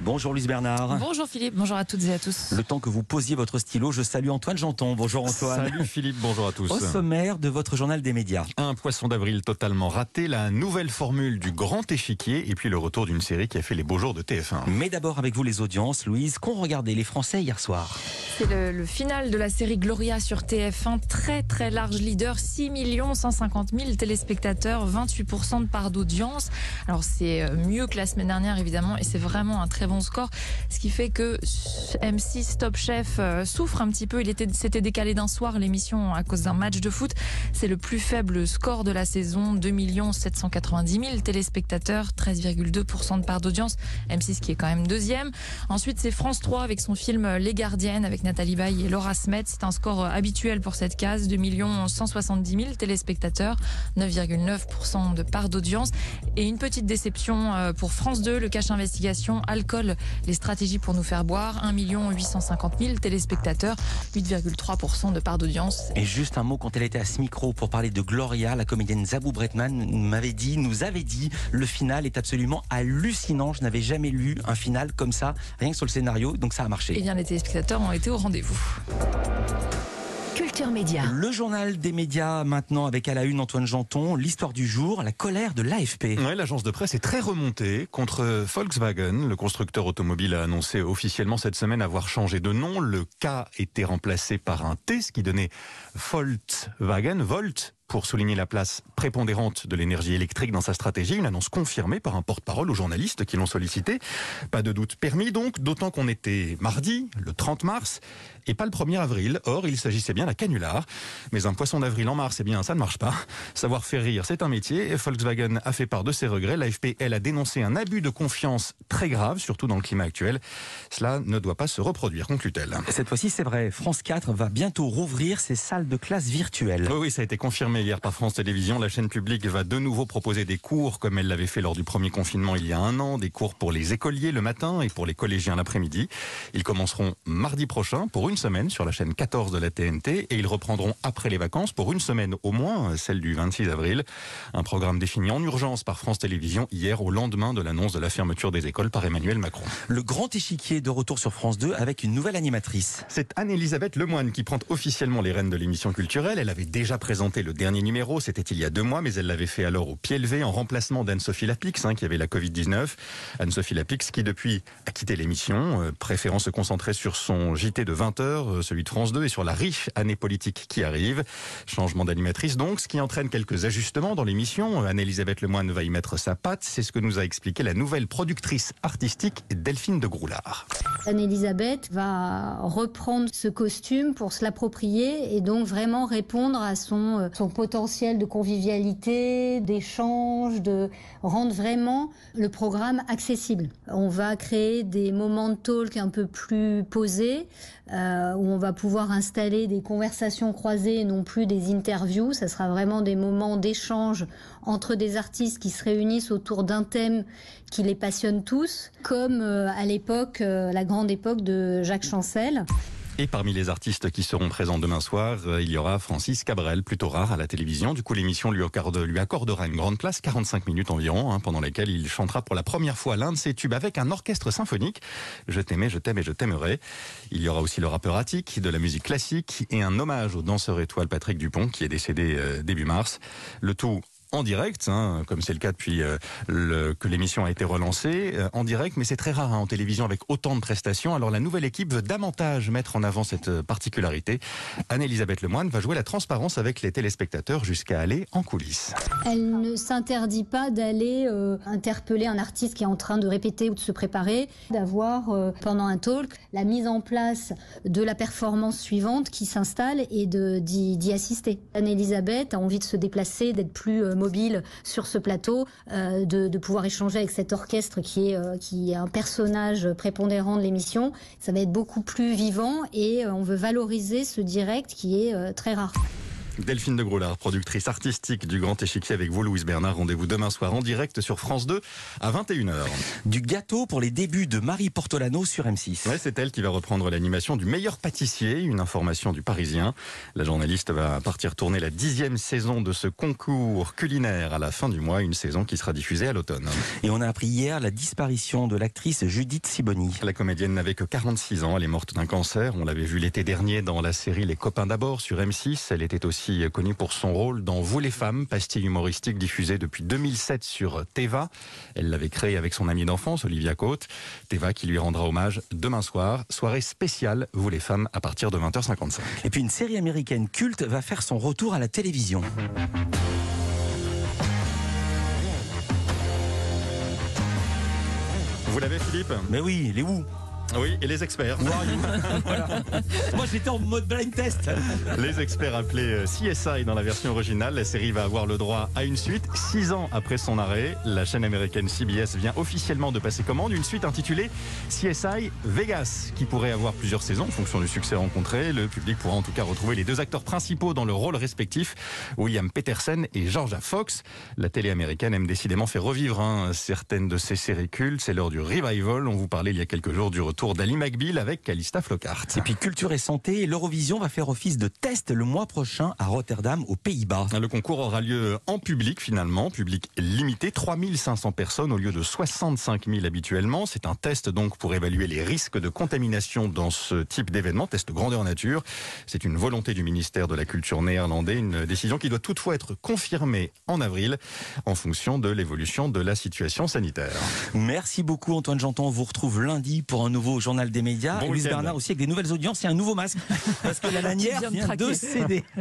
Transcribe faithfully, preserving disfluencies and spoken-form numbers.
Bonjour Louise Bernard. Bonjour Philippe, bonjour à toutes et à tous. Le temps que vous posiez votre stylo, je salue Antoine Janton. Bonjour Antoine. Salut Philippe, bonjour à tous. Au sommaire de votre journal des médias. Un poisson d'avril totalement raté, la nouvelle formule du grand échiquier et puis le retour d'une série qui a fait les beaux jours de T F un. Mais d'abord avec vous les audiences, Louise, qu'ont regardé les Français hier soir? C'est le, le final de la série Gloria sur T F un, très très large leader, six millions cent cinquante mille téléspectateurs, vingt-huit pour cent de part d'audience. Alors c'est mieux que la semaine dernière évidemment et c'est vraiment un très bon score, ce qui fait que M six Top Chef souffre un petit peu. Il était, s'était décalé d'un soir l'émission à cause d'un match de foot. C'est le plus faible score de la saison, deux millions sept cent quatre-vingt-dix mille téléspectateurs, treize virgule deux pour cent de part d'audience. M six qui est quand même deuxième. Ensuite c'est France trois avec son film Les Gardiennes avec Nathalie Baye et Laura Smet. C'est un score habituel pour cette case, deux millions cent soixante-dix mille téléspectateurs, neuf virgule neuf pour cent de part d'audience. Et une petite déception pour France deux, le cache investigation, alcool, les stratégies pour nous faire boire, un million huit cent cinquante mille téléspectateurs, huit virgule trois pour cent de part d'audience. Et juste un mot, quand elle était à ce micro pour parler de Gloria, la comédienne Zabou Bretman m'avait dit, nous avait dit, le final est absolument hallucinant. Je n'avais jamais lu un final comme ça, rien que sur le scénario, donc ça a marché. Et bien les téléspectateurs ont été au rendez-vous. Culture Média. Le journal des médias maintenant avec à la une Antoine Janton, l'histoire du jour, la colère de l'A F P. Ouais, l'agence de presse est très remontée contre Volkswagen. Le constructeur automobile a annoncé officiellement cette semaine avoir changé de nom. Le K était remplacé par un T, ce qui donnait Volkswagen, Volt, pour souligner la place prépondérante de l'énergie électrique dans sa stratégie. Une annonce confirmée par un porte-parole aux journalistes qui l'ont sollicité. Pas de doute permis donc, d'autant qu'on était mardi, le trente mars, et pas le premier avril. Or, il s'agissait bien d'un canular. Mais un poisson d'avril en mars, eh bien, ça ne marche pas. Savoir faire rire, c'est un métier. Et Volkswagen a fait part de ses regrets. L'A F P, elle, a dénoncé un abus de confiance très grave, surtout dans le climat actuel. Cela ne doit pas se reproduire, conclut-elle. Cette fois-ci, c'est vrai, France quatre va bientôt rouvrir ses salles de classe virtuelles. Oui, oui, ça a été confirmé hier par France Télévisions. La chaîne publique va de nouveau proposer des cours comme elle l'avait fait lors du premier confinement il y a un an, des cours pour les écoliers le matin et pour les collégiens l'après-midi. Ils commenceront mardi prochain pour une semaine sur la chaîne quatorze de la T N T et ils reprendront après les vacances pour une semaine au moins, celle du vingt-six avril. Un programme défini en urgence par France Télévisions hier au lendemain de l'annonce de la fermeture des écoles par Emmanuel Macron. Le grand échiquier de retour sur France deux avec une nouvelle animatrice. C'est Anne-Elisabeth Lemoine qui prend officiellement les rênes de l'émission culturelle. Elle avait déjà présenté le dernier numéro, c'était il y a deux mois, mais elle l'avait fait alors au pied levé en remplacement d'Anne-Sophie Lapix, hein, qui avait la covid dix-neuf. Anne-Sophie Lapix qui depuis a quitté l'émission, euh, préférant se concentrer sur son J T de vingt heures, euh, celui de France deux, et sur la riche année politique qui arrive. Changement d'animatrice donc, ce qui entraîne quelques ajustements dans l'émission. Anne-Elisabeth Lemoine va y mettre sa patte, c'est ce que nous a expliqué la nouvelle productrice artistique Delphine de Groulard. Anne-Elisabeth va reprendre ce costume pour se l'approprier et donc vraiment répondre à son, son potentiel de convivialité, d'échange, de rendre vraiment le programme accessible. On va créer des moments de talk un peu plus posés, euh, où on va pouvoir installer des conversations croisées et non plus des interviews. Ça sera vraiment des moments d'échange entre des artistes qui se réunissent autour d'un thème qui les passionne tous, comme euh, à l'époque, euh, la grande époque de Jacques Chancel. Et parmi les artistes qui seront présents demain soir, il y aura Francis Cabrel, plutôt rare à la télévision. Du coup, l'émission lui, accorde, lui accordera une grande place, quarante-cinq minutes environ, hein, pendant lesquelles il chantera pour la première fois l'un de ses tubes avec un orchestre symphonique. Je t'aimais, je t'aime et je t'aimerai. Il y aura aussi le rappeur Attic, de la musique classique et un hommage au danseur étoile Patrick Dupont qui est décédé euh, début mars. Le tout en direct, hein, comme c'est le cas depuis euh, le, que l'émission a été relancée, euh, en direct, mais c'est très rare hein, en télévision avec autant de prestations. Alors la nouvelle équipe veut davantage mettre en avant cette particularité. Anne-Elisabeth Lemoine va jouer la transparence avec les téléspectateurs jusqu'à aller en coulisses. Elle ne s'interdit pas d'aller euh, interpeller un artiste qui est en train de répéter ou de se préparer, d'avoir euh, pendant un talk la mise en place de la performance suivante qui s'installe et de, d'y, d'y assister. Anne-Elisabeth a envie de se déplacer, d'être plus euh, mobile sur ce plateau, euh, de, de pouvoir échanger avec cet orchestre qui est, euh, qui est un personnage prépondérant de l'émission. Ça va être beaucoup plus vivant et euh, on veut valoriser ce direct qui est euh, très rare. Delphine de Groulard, productrice artistique du Grand Échiquier avec vous, Louise Bernard. Rendez-vous demain soir en direct sur France deux à vingt et une heures. Du gâteau pour les débuts de Marie Portolano sur M six. Ouais, c'est elle qui va reprendre l'animation du meilleur pâtissier, une information du Parisien. La journaliste va partir tourner la dixième saison de ce concours culinaire à la fin du mois, une saison qui sera diffusée à l'automne. Et on a appris hier la disparition de l'actrice Judith Sibony. La comédienne n'avait que quarante-six ans, elle est morte d'un cancer. On l'avait vue l'été dernier dans la série Les Copains d'abord sur M six. Elle était aussi connue pour son rôle dans Vous les femmes, pastille humoristique diffusée depuis deux mille sept sur Téva. Elle l'avait créée avec son amie d'enfance, Olivia Cote. Téva qui lui rendra hommage demain soir. Soirée spéciale Vous les femmes à partir de vingt heures cinquante-cinq. Et puis une série américaine culte va faire son retour à la télévision. Vous l'avez, Philippe ? Mais oui, les où? Oui, et les experts. Voilà. Moi j'étais en mode blind test. Les experts appelés C S I dans la version originale. La série va avoir le droit à une suite. Six ans après son arrêt, la chaîne américaine C B S vient officiellement de passer commande. Une suite intitulée C S I Vegas, qui pourrait avoir plusieurs saisons en fonction du succès rencontré. Le public pourra en tout cas retrouver les deux acteurs principaux dans leurs rôles respectifs, William Petersen et Georgia Fox. La télé américaine aime décidément faire revivre hein, certaines de ces séries cultes. C'est l'heure du revival. On vous parlait il y a quelques jours du retour d'Ally McBeal avec Calista Flockhart. Et puis culture et santé, l'Eurovision va faire office de test le mois prochain à Rotterdam, aux Pays-Bas. Le concours aura lieu en public finalement, public limité, trois mille cinq cents personnes au lieu de soixante-cinq mille habituellement. C'est un test donc pour évaluer les risques de contamination dans ce type d'événement, test grandeur nature. C'est une volonté du ministère de la Culture néerlandais, une décision qui doit toutefois être confirmée en avril en fonction de l'évolution de la situation sanitaire. Merci beaucoup Antoine Janton, on vous retrouve lundi pour un nouveau journal des médias. Bon Louise week-end. Bernard aussi avec des nouvelles audiences et un nouveau masque parce que la lanière vient de céder.